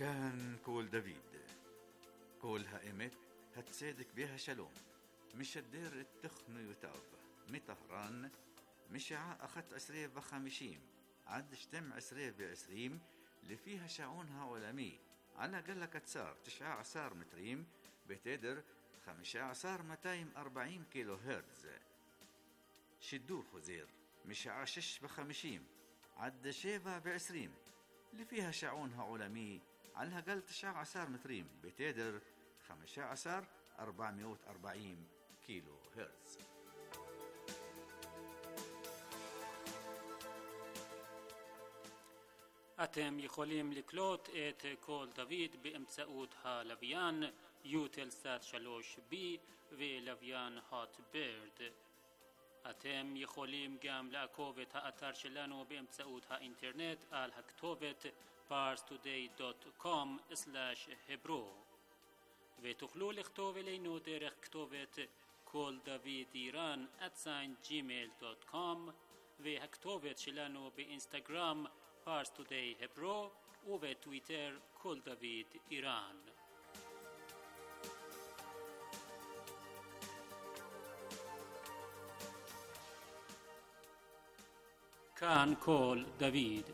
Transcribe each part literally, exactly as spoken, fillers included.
كان كول دافيد كول هائمت هتصدق بها شلوم مش الدير التخن يتاب مطهران مشاع أخت عسرية بخمشيم عد شتم عسرية بعسريم اللي فيها شعونها عالمي على قلة كتسار تشعى عصار متريم بتدر خمشة عصار متايم أربعين كيلو هرتز شدوه خزير مشاع شش بخمشيم عد شيفا بعسريم اللي فيها شعونها عالمي على قل تشعى عصار متريم بتدر خمشة عصار أربعمائة وأربعين كيلو هرتز. אתם יכולים לקלוט את קול דוד באמצעות הלוויין יוטלסאט שלוש בי ולוויין הוט בירד. אתם יכולים גם לעקוב את האתר שלנו באמצעות האינטרנט על הכתובת פארס טודיי דוט קום סלאש hebro ותוכלו לכתוב אלינו דרך כתובת קול דוד איראן at gmail dot com והכתובת שלנו באינסטגרם פארס טודיי hebro ובטוויטר קול דוד איראן. כאן קול דוד.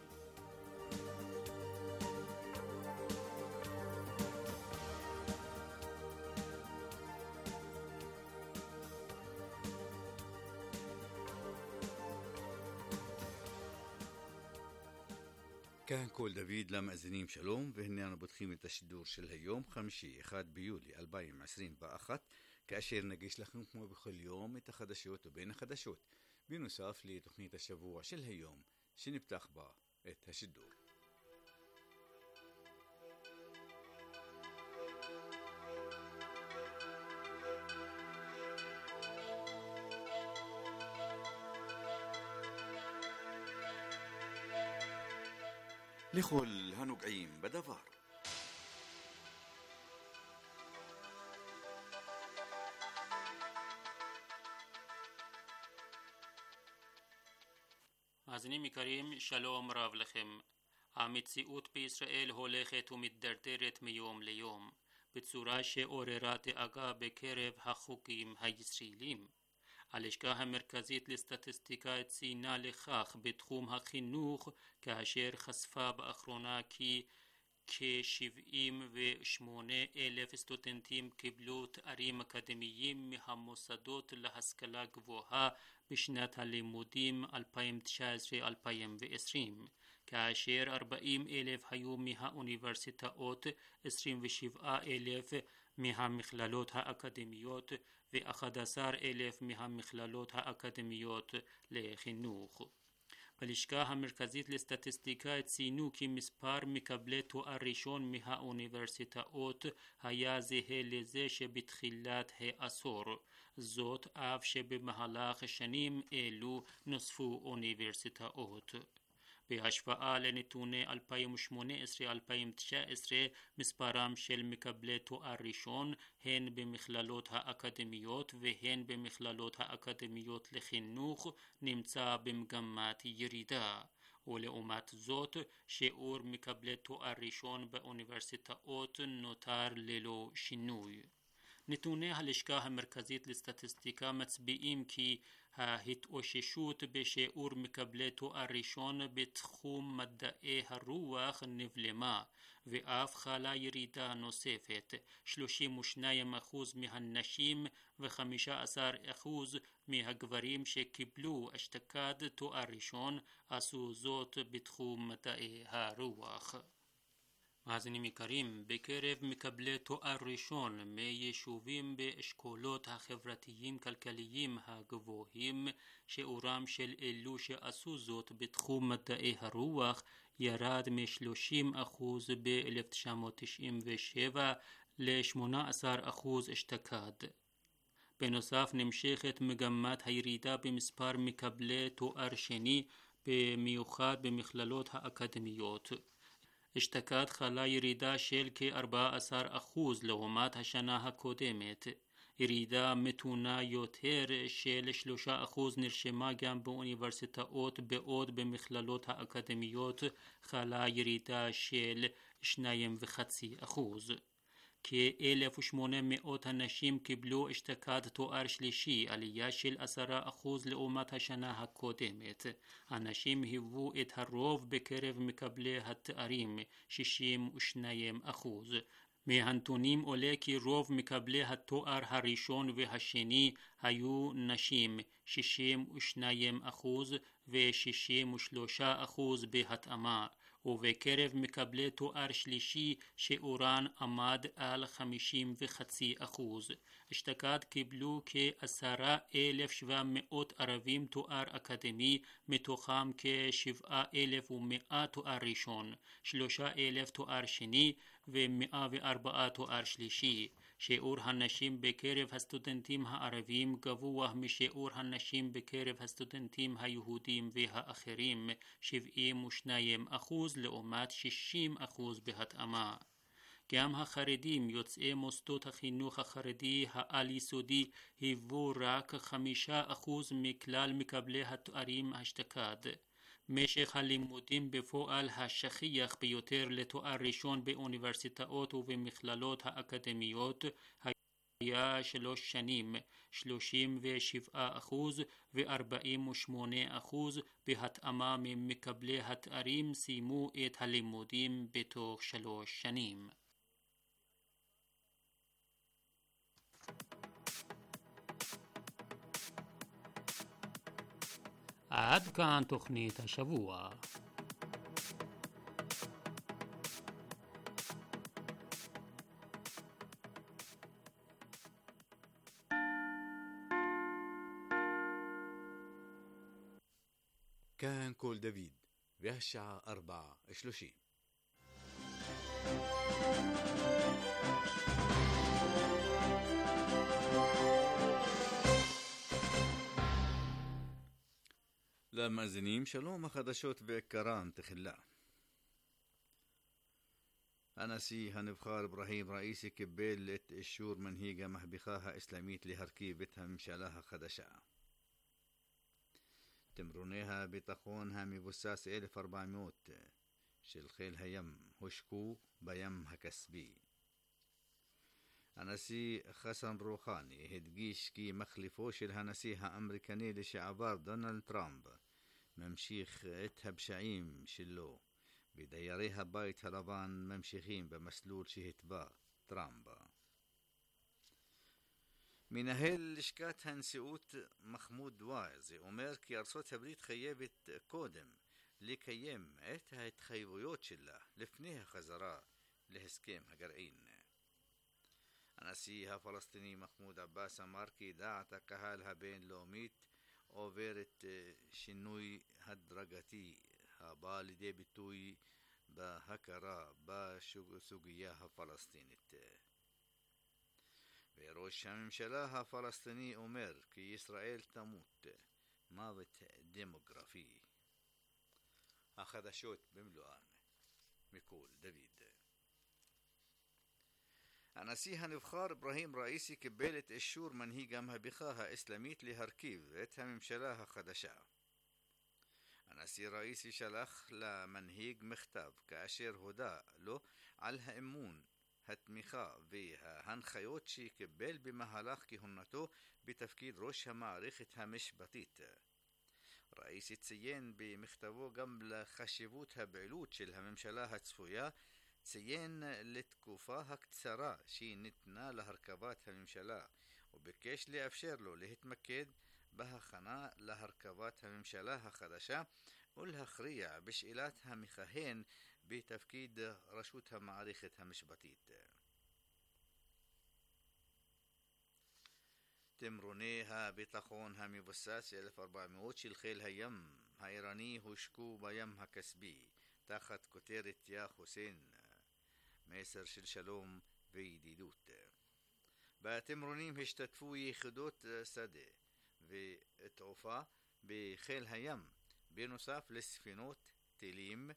كان كول دافيد لما أزنيم شلوم وهني أنا بتخيم التشدور شل هيوم خمشي واحد بيولي ألفين وعشرين بأخت كأشير نجيش لكم بكل يوم التخدشوت وبين خدشوت بنصاف لتقنية الشبوع شل هيوم شنبتاخ با التشدور. لخل هنقعيم بدفار מאזינים יקרים, שלום רב לכם. המציאות בישראל הולכת ומתדרדרת מיום ליום בצורה שעוררה דאגה בקרב החוקרים הישראלים. הלשכה המרכזית לסטטיסטיקה ציינה לכך בתחום החינוך כאשר חשפה באחרונה כי כ-שבעים ושמונה אלף סטודנטים קיבלו תארים אקדמיים מהמוסדות להשכלה גבוהה בשנת הלימודים אלפיים תשע עשרה אלפיים ועשרים, כאשר ארבעים אלף היו מהאוניברסיטאות, עשרים ושבעה אלף מהמכללות האקדמיות ו-אחד עשר אלף מהמכללות האקדמיות לחינוך. בלשכה המרכזית לסטטיסטיקה ציינו כי מספר מקבלי תואר ראשון מהאוניברסיטאות היה זהה לזה שבתחילת העשור, זאת אף שבמהלך שנים אלו נוספו אוניברסיטאות. בהשוואה לנתוני אלפיים ושמונה עשרה אלפיים ותשע עשרה, מספרם של מקבלי תואר ראשון הן במכללות האקדמיות והן במכללות האקדמיות לחינוך נמצא במגמת ירידה, ולעומת זאת שיעור מקבלי תואר ראשון באוניברסיטאות נותר ללא שינוי. נתוני הלשכה המרכזית לסטטיסטיקה מצביעים כי ההתאוששות בשיעור מקבלי תואר ראשון בתחום מדעי הרוח נבלמה, ואף חלה ירידה נוספת. שלושים ושניים אחוז מהנשים ו-חמישה עשר אחוז מהגברים שקיבלו השתקד תואר ראשון עשו זאת בתחום מדעי הרוח. מאזינים יקרים, בקרב מקבלי תואר ראשון מיישובים באשכולות החברתיים כלכליים הגבוהים, שיעורם של אלו שעשו זאת בתחום מדעי הרוח ירד מ-שלושים אחוז ב-אלף תשע מאות תשעים ושבע ל-שמונה עשר אחוז אשתקד. בנוסף נמשכת מגמת הירידה במספר מקבלי תואר שני, במיוחד במכללות האקדמיות. אשתקד חלה ירידה של כ-ארבעה עשר אחוז לעומת השנה הקודמת. ירידה מתונה יותר של שלושה אחוז נרשמה גם באוניברסיטאות, בעוד במכללות האקדמיות חלה ירידה של שניים וחצי אחוז. כ-אלף ושמונה מאות אנשים קיבלו אשתקד תואר שלישי, עלייה של עשרה אחוז לעומת השנה הקודמת. הנשים היוו את הרוב בקרב מקבלי התארים, שישים ושניים אחוז. מהנתונים עולה כי רוב מקבלי התואר הראשון והשני היו נשים, שישים ושניים אחוז ו-שישים ושלושה אחוז בהתאמה, ובקרב מקבלי תואר שלישי שיעורן עמד על חמישים וחצי אחוז. אשתקד קיבלו כעשרה אלף שבע מאות ערבים תואר אקדמי, מתוכם כשבעה אלף ומאה תואר ראשון, שלושה אלף תואר שני ומאה וארבעה תואר שלישי. שיעור הנשים בקרב הסטודנטים הערבים גבוה משיעור הנשים בקרב הסטודנטים היהודים והאחרים, שבעים ושניים אחוז לעומת שישים אחוז בהתאמה. גם החרדים יוצאי מוסדות החינוך החרדי העל יסודי היוו רק חמישה אחוז מכלל מקבלי התוארים אשתקד. משך הלימודים בפועל השכיח ביותר לתואר ראשון באוניברסיטאות ובמכללות האקדמיות היה שלוש שנים, שלושים ושבעה אחוז ו-ארבעים ושמונה אחוז בהתאמה ממקבלי התארים סיימו את הלימודים בתוך שלוש שנים. עד כאן תוכנית השבוע. כאן קול דוד, והשעה ארבע ושלושים. למאזינים שלום, החדשות בעיקרן תחילה. הנשיא הנבחר אברהים ראיסי קיבל את אישור מנהיג המהפכה האסלאמית להרכיב את הממשלה החדשה. תמרוני הביטחון המבוסס אלף וארבע מאות של חיל הים הושקו בים הכספי. הנשיא חסן רוחני הדגיש כי מחליפו של הנשיא האמריקני לשעבר דונלד טראמפ ממשיך את הפשעים שלו, ודיירי הבית הלבן ממשיכים במסלול שהתווה טראמפ. מנהל לשכת הנשיאות מחמוד דווייז אומר כי ארצות הברית חייבת קודם לקיים את ההתחייבויות שלה לפני החזרה להסכם הגרעין. הנשיא הפלסטיני מחמוד עבאס אמר כי דעת הקהל הבינלאומית עוברת שינוי הדרגתי הבא לידי ביטוי בהכרה בסוגיה הפלסטינית. וראש הממשלה הפלסטיני אומר כי ישראל תמות מוות דמוגרפי. החדשות במלואן מקול דוד. הנשיא הנבחר אברהים ראיסי קיבל את אישור מנהיג המהפכה האסלאמית להרכיב את הממשלה החדשה. הנשיא ראיסי שלח למנהיג מכתב כאשר הודע לו על האמון, התמיכה וההנחיות שקיבל במהלך כהונתו בתפקיד ראש המערכת המשפטית. ראיסי ציין במכתבו גם לחשיבות הפעילות של הממשלה הצפויה, ציין לתקופה הקצרה שניתנה להרכבת הממשלה, וביקש לאפשר לו להתמקד בהכנה להרכבת הממשלה החדשה ולהכריע בשאלת המכהן בתפקיד רשות המערכת המשפטית. תמרוני הביטחון המבוסס אלף וארבע מאות של חיל הים האיראני הושקו בים הכספי תחת כותרת יא חוסיין, מסר של שלום וידידות. בתמרונים השתתפו יחידות שדה ותעופה בחיל הים, בנוסף לספינות, טילים,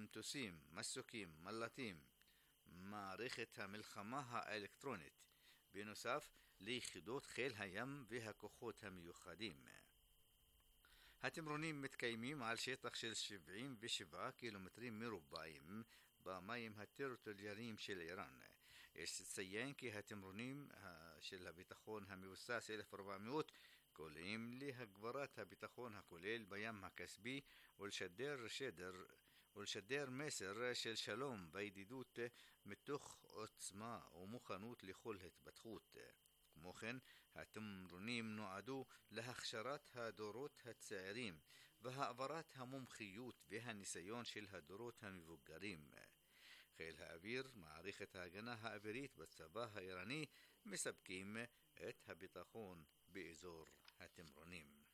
מטוסים, מסוקים, מל"טים, מערכת המלחמה האלקטרונית, בנוסף ליחידות חיל הים והכוחות המיוחדים. התמרונים מתקיימים על שטח של שבעים ושבעה קילומטרים מרובעים במים הטריטוריאליים של איראן. יש לציין כי התמרונים של הביטחון המבוסס אלף וארבע מאות קוראים להגברת הביטחון הכולל בים הכספי ולשדר שדר ולשדר מסר של שלום וידידות מתוך עוצמה ומוכנות לכל התפתחות. כמו כן, התמרונים נועדו להכשרת הדורות הצעירים והעברת המומחיות והניסיון של הדורות המבוגרים. חיל האוויר, מערכת ההגנה האווירית בצבא האיראני, מספקים את הביטחון באזור התמרונים.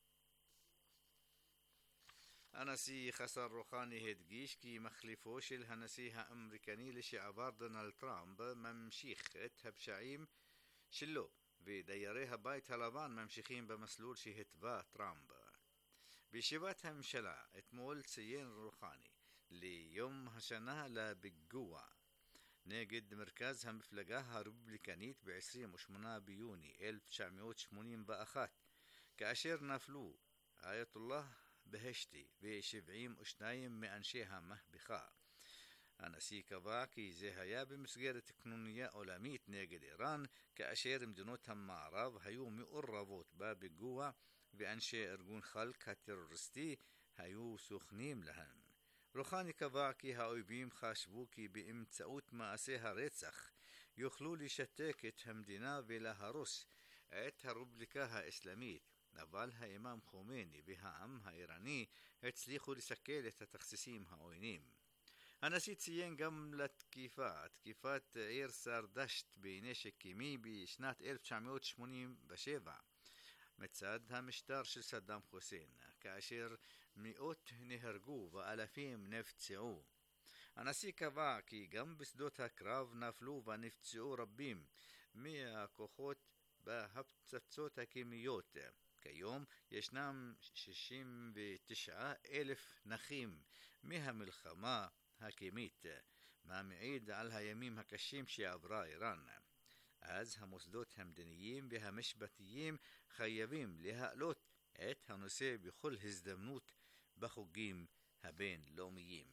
הנשיא חסן רוחאני הדגיש כי מחליפו של הנשיא האמריקני לשעבר דונלד טראמפ ממשיך את הפשעים שלו, ודיירי הבית הלבן ממשיכים במסלול שהתווה טראמפ. בישיבת הממשלה אתמול ציין רוחאני ליום השנה לפיגוע נגד מרכז המפלגה הרפובליקנית ב-עשרים ושמונה ביוני אלף תשע מאות שמונים ואחת, כאשר נפלו אייתולlah בהשתי ו-שבעים ושניים מאנשי המהפכה. הנשיא קבע כי זה היה במסגרת קנוניה עולמית נגד איראן, כאשר מדינות המערב היו מעורבות בפיגוע ואנשי ארגון חלק הטרוריסטי היו סוכנים להם. רוחאני קבע כי האויבים חשבו כי באמצעות מעשי הרצח יוכלו לשתק את המדינה ולהרוס את הרפובליקה האסלאמית, אבל האימאם חומייני והעם האיראני הצליחו לסכל את התכסיסים העוינים. הנשיא ציין גם לתקיפה, תקיפת עיר סרדשט בנשק קימי בשנת אלף תשע מאות שמונים ושבע מצד המשטר של סדאם חוסיין, כאשר מאות נהרגו ואלפים נפצעו. הנשיא קבע כי גם בשדות הקרב נפלו ונפצעו רבים מהכוחות בהפצצות הקימיות. כיום ישנם שישים ותשעה אלף נכים מהמלחמה הקימית, מה מעיד על הימים הקשים שעברה איראן. אז המוסדות המדיניים והמשפטיים חייבים להעלות את הנושא בכל הזדמנות בחוגים הבינלאומיים.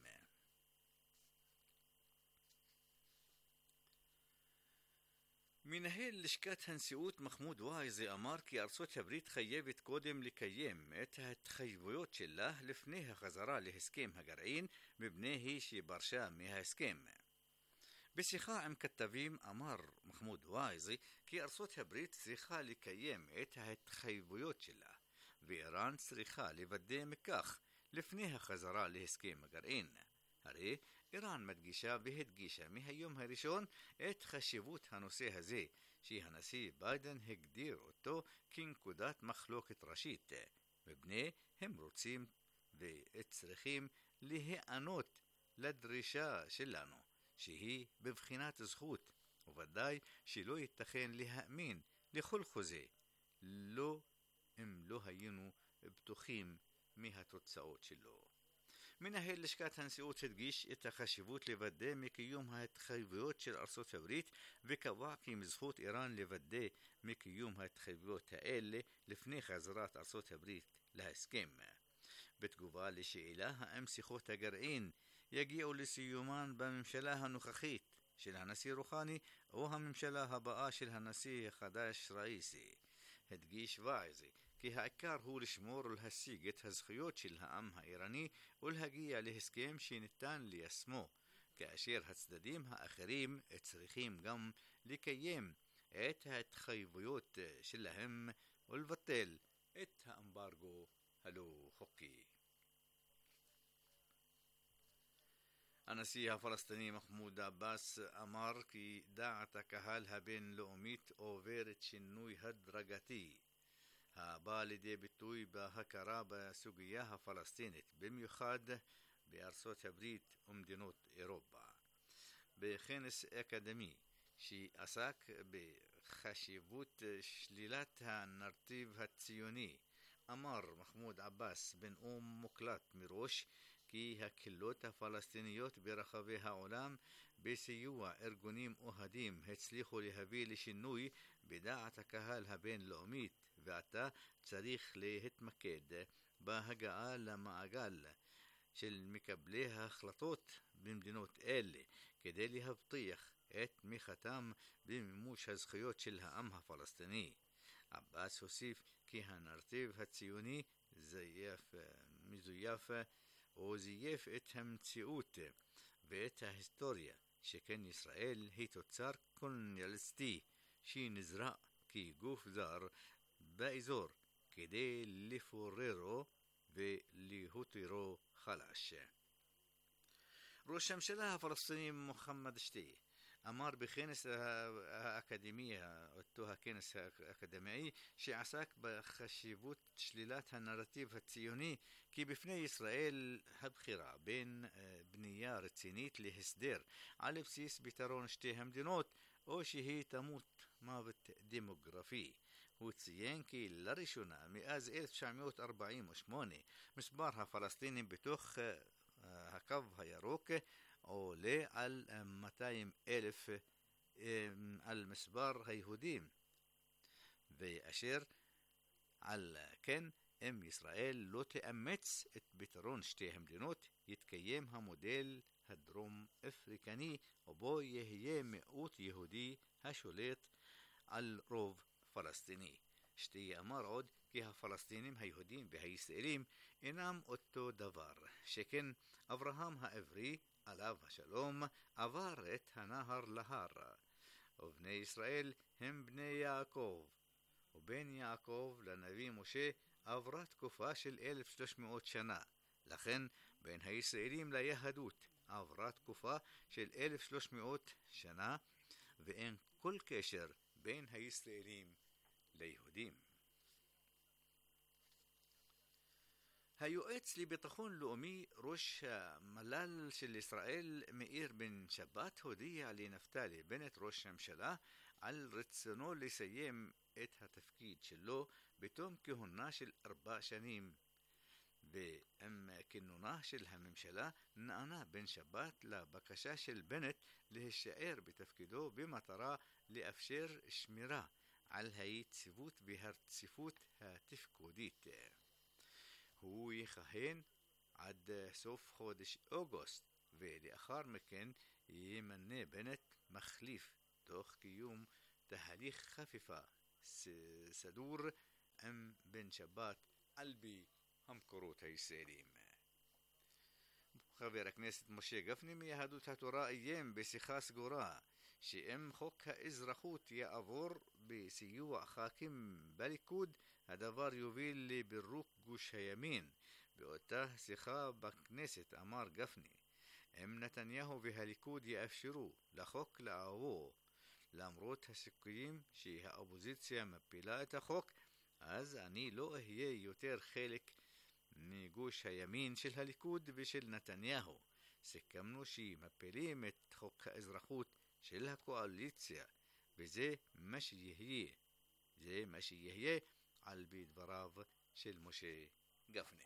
מנהל לשכת הנשיאות מחמוד וייזי אמר כי ארצות הברית חייבת קודם לקיים את ההתחייבויות שלה לפני החזרה להסכם הגרעין, מפני היא שפרשה מההסכם. בשיחה עם כתבים אמר מחמוד וייזי כי ארצות הברית צריכה לקיים את ההתחייבויות שלה, ואיראן צריכה לוודא מכך לפני החזרה להסכם הגרעין. הרי איראן מדגישה והדגישה מהיום הראשון את חשיבות הנושא הזה, שהנשיא ביידן הגדיר אותו כנקודת מחלוקת ראשית, מפני הם רוצים וצריכים להיענות לדרישה שלנו, שהיא בבחינת זכות, וודאי שלא ייתכן להאמין לכל חוזה, לא אם לא היינו בטוחים מהתוצאות שלו. מנהל לשכת הנשיאות הדגיש את החשיבות לוודא מקיום ההתחייבויות של ארצות הברית, וקבע כי מזכות איראן לוודא מקיום ההתחייבויות האלה לפני חזרת ארצות הברית להסכם. בתגובה לשאלה האם שיחות הגרעין יגיעו לסיומן בממשלה הנוכחית של הנשיא רוחאני או הממשלה הבאה של הנשיא החדש ראיסי, הדגיש וייזי כי העיקר הוא לשמור ולהשיג את הזכויות של העם האיראני ולהגיע להסכם שניתן ליישמו, כאשר הצדדים האחרים צריכים גם לקיים את ההתחייבויות שלהם ולבטל את האמברגו הלא חוקי. הנשיא הפלסטיני מחמוד עבאס אמר כי דעת הקהל הבינלאומית עוברת שינוי הדרגתי הבא לידי ביטוי בהכרה בסוגיה הפלסטינית, במיוחד בארצות הברית ומדינות אירופה. בכנס אקדמי שעסק בחשיבות שלילת הנרטיב הציוני, אמר מחמוד עבאס בנאום מוקלט מראש כי הקהילות הפלסטיניות ברחבי העולם בסיוע ארגונים אוהדים הצליחו להביא לשינוי בדעת הקהל הבינלאומית, ועתה צריך להתמקד בהגעה למעגל של מקבלי ההחלטות במדינות אלה כדי להבטיח את תמיכתם במימוש הזכויות של העם הפלסטיני. עבאס הוסיף כי הנרטיב הציוני זייף, מזויף או זייף את המציאות ואת ההיסטוריה, שכן ישראל היא תוצר קולוניאליסטי שנזרע כגוף זר באזור כדי לפוררו ולהותירו חלש. ראש הממשלה הפלסטיני מוחמד שתי אמר בכנס האקדמי, אותו הכנס האקדמי שעסק בחשיבות שלילת הנרטיב הציוני, כי בפני ישראל הבחירה בין בנייה רצינית להסדר על בסיס פתרון שתי המדינות או שהיא תמות מוות דמוגרפי. הוא ציין כי לראשונה מאז אלף תשע מאות ארבעים ושמונה מספר הפלסטינים בתוך הקו הירוק עולה על מאתיים אלף על מספר היהודים, ואשר על כן אם ישראל לא תאמץ את פתרון שתי המדינות יתקיים המודל הדרום אפריקני ובו יהיה מיעוט יהודי השולט על רוב פלסטיני. שתי אמר עוד כי הפלסטינים היהודים והישראלים אינם אותו דבר, שכן אברהם העברי עליו השלום עבר את הנהר להר, ובני ישראל הם בני יעקב, ובין יעקב לנביא משה עברה תקופה של אלף ושלוש מאות שנה. לכן בין הישראלים ליהדות עברה תקופה של אלף ושלוש מאות שנה, ואין כל קשר בין הישראלים ליהודים. היועץ לביטחון לאומי ראש המל"ל של ישראל מאיר בן שבת הודיע לנפתלי בנט ראש הממשלה על רצונו לסיים את התפקיד שלו בתום כהונה של ארבע שנים, ועם כינונה של הממשלה נענה בן שבת לבקשה של בנט להישאר בתפקידו במטרה לאפשר שמירה על היציבות והרציפות התפקודית. הוא יכהן עד סוף חודש אוגוסט, ולאחר מכן ימנה בנט מחליף תוך קיום תהליך חפיפה סדור עם בן שבת על פי המקורות הישראלים. חבר הכנסת משה גפני מיהדות התורה איים בשיחה סגורה שאם חוק האזרחות יעבור בסיוע ח"כים בליכוד הדבר יוביל לפירוק גוש הימין. באותה שיחה בכנסת אמר גפני, אם נתניהו והליכוד יאפשרו לחוק לעבור למרות הסיכויים שהאופוזיציה מפילה את החוק, אז אני לא אהיה יותר חלק מגוש הימין של הליכוד ושל נתניהו. סיכמנו שמפילים את חוק האזרחות של הקואליציה, וזה מה שיהיה. זה מה שיהיה על פי דבריו של משה גפני.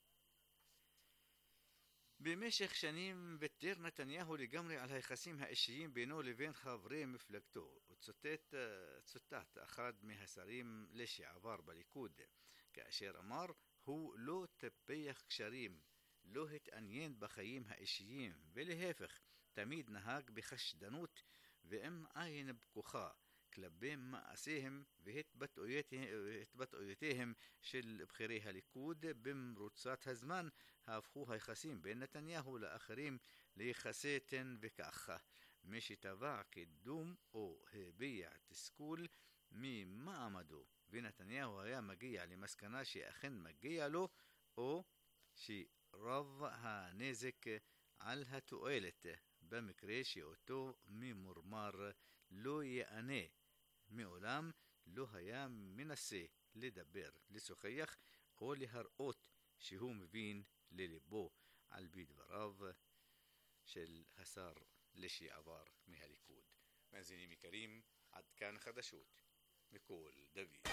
במשך שנים ויתר נתניהו לגמרי על היחסים האישיים בינו לבין חברי מפלגתו. וצוטט צוטט אחד מהשרים לשעבר בליכוד כאשר אמר הוא לא טפח קשרים, לא התעניין בחיים האישיים, ולהפך תמיד נהג בחשדנות ועם עין פקוחה כלפי מעשיהם והתבטאויותיהם של בכירי הליכוד. במרוצת הזמן הפכו היחסים בין נתניהו לאחרים ליחסי תן וככה. מי שטבע קידום או הביע תסכול ממעמדו ונתניהו היה מגיע למסקנה שאכן מגיע לו, או שרב הנזק על התועלת במקרה שאותו ממורמר לא יענה. מעולם לא היה מנסה לדבר, לשוחח או להראות שהוא מבין לליבו, על פי דבריו של השר לשעבר מהליכוד. מאזינים יקרים, עד כאן חדשות מכל דוד.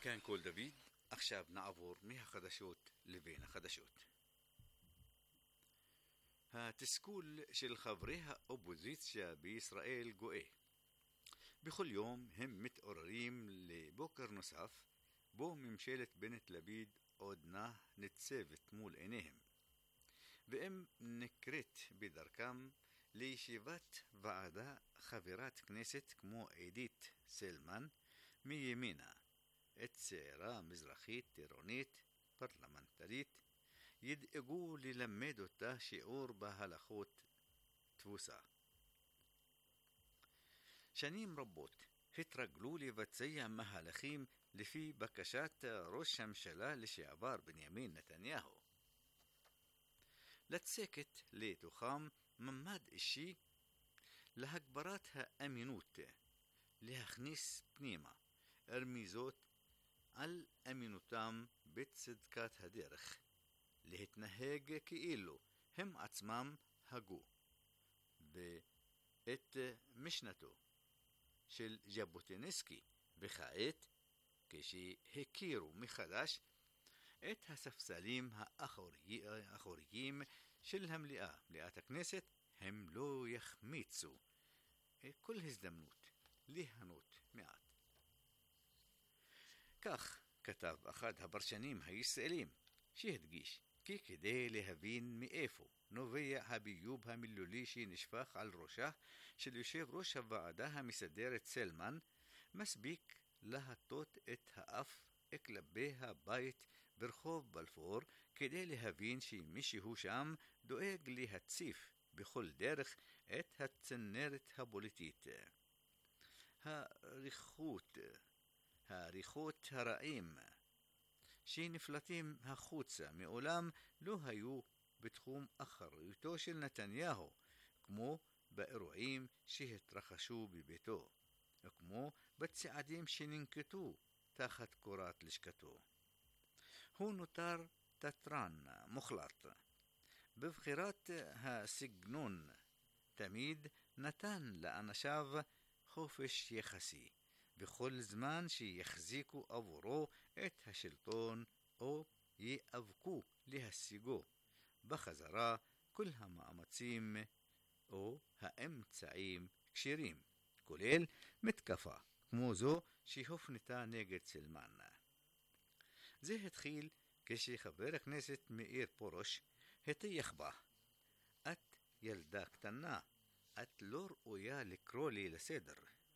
כאן קול דוד, עכשיו נעבור מהחדשות לבין החדשות. התסכול של חברי האופוזיציה בישראל גואה. בכל יום הם מתעוררים לבוקר נוסף, בו ממשלת בנט-לפיד עודנה ניצבת מול עיניהם. והם נקראת בדרכם לישיבת ועדה חברת כנסת כמו עידית סילמן מימינה, את צעירה מזרחית טירונית פרלמנטרית, ידאגו ללמד אותה שיעור בהלכות תבוסה. שנים רבות התרגלו לבצע מהלכים לפי בקשת ראש הממשלה לשעבר בנימין נתניהו. לצקת לתוכם ממד אישי להגברת האמינות, להכניס פנימה רמיזות על אמינותם בצדקת הדרך, להתנהג כאילו הם עצמם הגו בעת משנתו של ז'בוטינסקי, וכעת כשהכירו מחדש את הספסלים האחוריים של המליאה, מליאת הכנסת, הם לא יחמיצו כל הזדמנות ליהנות מעט. כך כתב אחד הפרשנים הישראלים, שהדגיש כי כדי להבין מאיפה נובע הביוב המילולי שנשפך על ראשה של יושב ראש הוועדה המסדרת סילמן, מספיק להטות את האף כלפי הבית ברחוב בלפור כדי להבין שמישהו שם דואג להציף בכל דרך את הצנרת הפוליטית. הריחות, הריחות הרעים שנפלטים החוצה מעולם לא היו בתחום אחריותו של נתניהו, כמו באירועים שהתרחשו בביתו, וכמו בצעדים שננקטו תחת קורת לשכתו. הוא נותר תתרן מוחלט. בבחירת הסגנון תמיד נתן לאנשיו חופש יחסי, בכל זמן שיחזיקו עבורו את השלטון או יאבקו להשיגו בחזרה, כל המאמצים או האמצעים כשירים, כולל מתקפה כמו זו שהופנתה נגד סילמן. זה התחיל כשחבר הכנסת מאיר פרוש הטיח בה: את ילדה קטנה, את לא ראויה לקרוא לי לסדר.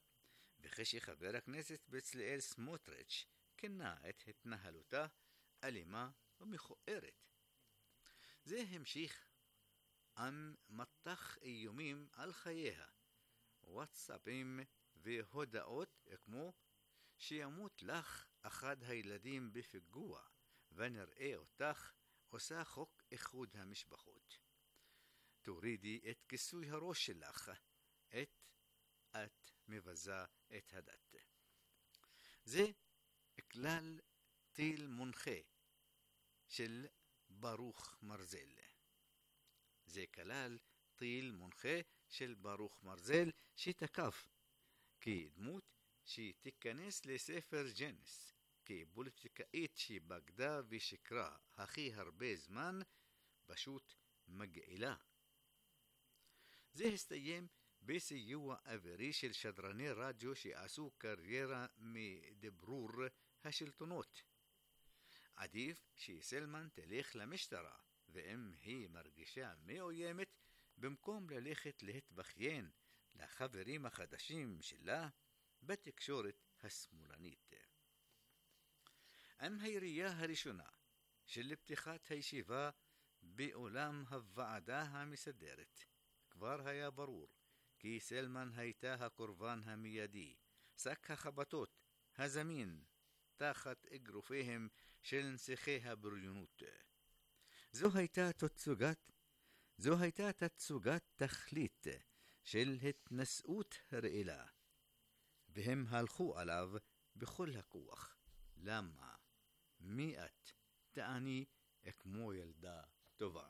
וכשחבר הכנסת בצלאל סמוטריץ' כנה את התנהלותה אלימה ומכוערת. זה המשיך עם מטח איומים על חייה, וואטסאפים והודעות כמו שימות לך אחד הילדים בפיגוע ונראה אותך עושה חוק איחוד המשפחות. תורידי את כיסוי הראש שלך, את את מבזה את הדת. זה כלל טיל מונחה של ברוך מרזל. זה כלל טיל מונחה של ברוך מרזל שתקף כדמות שתיכנס לספר ג'נס, כפוליטיקאית שבגדה ושקרה הכי הרבה זמן, פשוט מגעילה. זה הסתיים בסיוע אווירי של שדרני רדיו שעשו קריירה מדברור השלטונות. עדיף שסילמן תלך למשטרה, ואם היא מרגישה מאוימת, במקום ללכת להתבכיין לחברים החדשים שלה בתקשורת השמאלנית. עם הירייה הראשונה של פתיחת הישיבה באולם הוועדה המסדרת, כבר היה ברור כי סילמן הייתה הקורבן המיידי, שק החבטות הזמין תחת אגרופיהם של נסיכי הבריונות. זו הייתה תצוגת, זו הייתה תצוגת תכלית של התנשאות רעילה, והם הלכו עליו בכל הכוח. למה? מי את? תעני כמו ילדה טובה.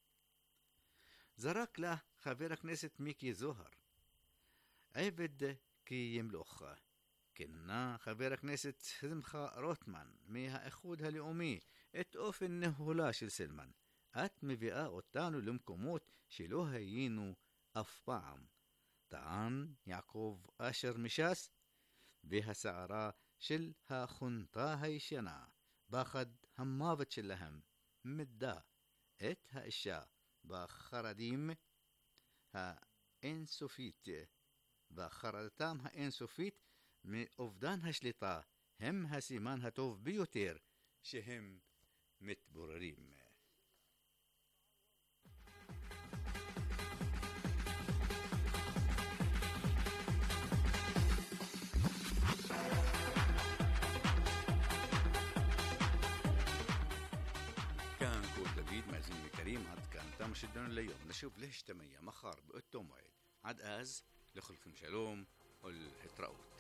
זרק לה חבר הכנסת מיקי זוהר: עבד כי ימלוך, כינה חבר הכנסת שמחה רוטמן מהאיחוד הלאומי את אופן ניהולה של סילמן. את מביאה אותנו למקומות שלא היינו אף פעם, טען יעקב אשר מש"ס, והסערה של החונטה הישנה, פחד המוות שלהם, מדדה את האישה בחרדים האינסופית, בחרדתם האינסופית מאובדן השליטה, הם הסימן הטוב ביותר שהם מתבוררים. كان كل دافيد معزيني الكريم عاد كان تم شدنا اليوم نشوف ليش تمية مخار بأتو موعد عاد آز لخلكم شلوم والهترأوت.